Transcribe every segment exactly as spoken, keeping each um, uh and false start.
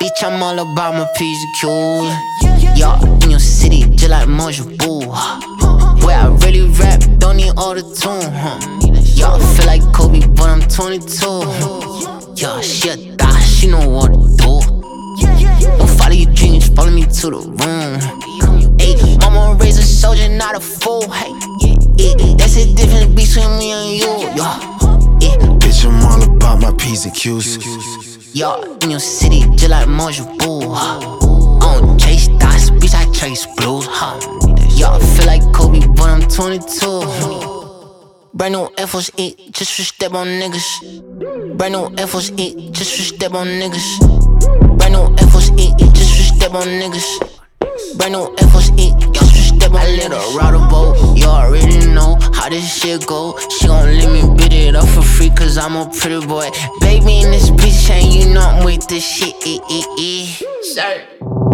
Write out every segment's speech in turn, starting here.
Bitch, I'm all about my P's and Q's. Y'all in your city, just like Mojo Boo. Where I really rap, don't need auto-tune, huh? Y'all feel like Kobe, but I'm twenty-two. Y'all, she a thot, she know what to do. Don't follow your dreams, follow me to the room. Ayy, mama raised a soldier, not a fool. Hey, yeah, that's the difference between me and you. Yeah, bitch, I'm all about my P's and Q's. Y'all in your city, just like Mojo Boo. I don't chase dots, bitch, I chase blues. Huh? Y'all feel like Kobe, but I'm twenty-two. Brand new Air Force eight, just for step on niggas. Brand new Air Force eight, just for step on niggas. Brand new Air Force eight, just for step on niggas. Brand new Air Force eight, just for step on niggas. I let her ride a boat, you already know how this shit go. She gon' let me beat it up for free, cause I'm a pretty boy. Baby in this bitch, and you know I'm with this shit. Eh, eh, eh. Sir.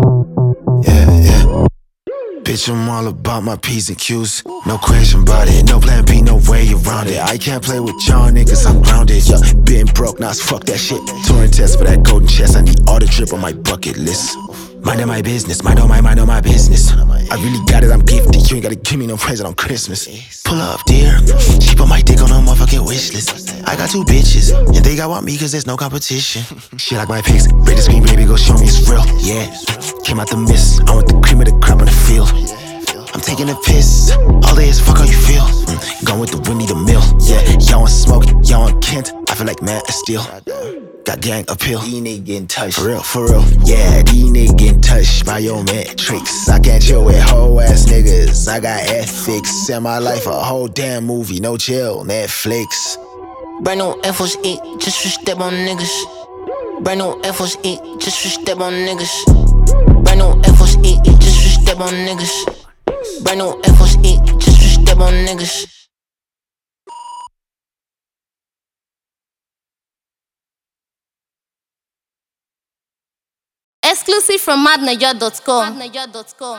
Yeah, yeah. Bitch, I'm all about my P's and Q's. No question about it, no plan B, no way around it. I can't play with y'all niggas, I'm grounded. Yeah, been broke, now fuck that shit. Touring test for that golden chest, I need all the drip on my bucket list. Mind on my business, mind on my mind on my business. I really got it, I'm gifted. You ain't gotta give me no present on Christmas. Pull up, dear. She put my dick on her motherfucking wish list. I got two bitches, and they got want me cause there's no competition. She like my pics, break the screen, baby, go show me it's real. Yeah, came out the mist, I want the cream of the crop on the field. I'm taking a piss, all day is fuck how you feel. mm, Gone with the Winnie the Mill. Yeah, y'all want smoke, y'all want Kent. I feel like Matt Steele. Got gang appeal. These niggas getting touched. For real, for real. Yeah, these niggas getting touched by your metrics. I can't chill with hoe ass niggas. I got ethics. Set my life a whole damn movie. No chill, Netflix. Brand new Air Force eight, just for step on niggas. Brand new Air Force eight, just for step on niggas. Brand new Air Force eight, just for step on niggas. Brand new Air Force eight, just for step on niggas. Exclusive from madnaja dot com.